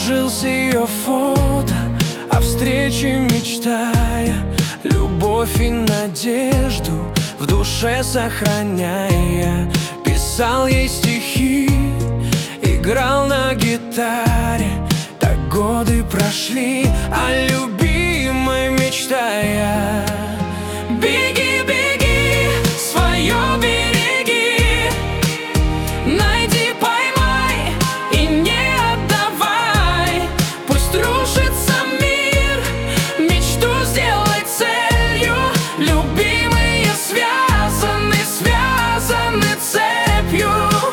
Кружил с ее фото, о встрече мечтая, любовь и надежду в душе сохраняя. Писал ей стихи, играл на гитаре. Так годы прошли, о любимой мечтая. Беги, беги, свое береги, найди, поймай и не отдавай. Пусть рушится мир, мечту сделай целью. Любимые связаны, связаны цепью.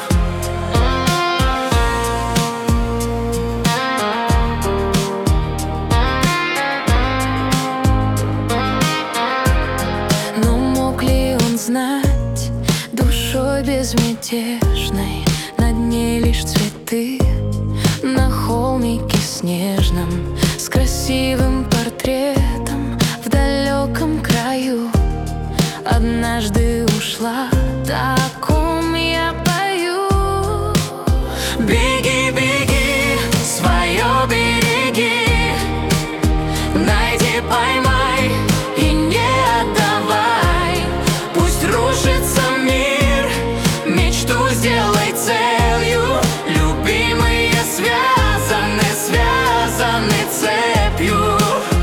Но мог ли он знать, душой безмятежной, над ней лишь цветы на холмике снежном, с красивым портретом в далеком краю. Однажды ушла, та, о ком я пою. Беги, беги, свое береги, найди, поймай и не отдавай. Пусть рушится мир, мечту сделай целью. Любимые связаны, связаны цепью.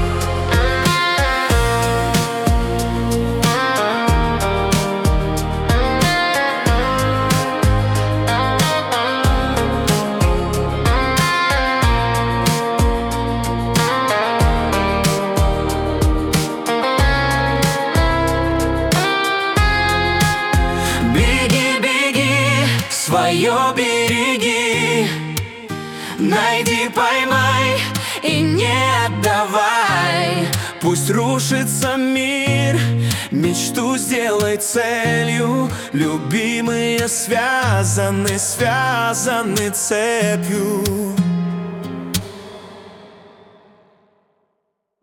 Беги, беги, свое береги, найди, поймай и не отдавай. Пусть рушится мир, мечту сделай целью. Любимые связаны, связаны цепью.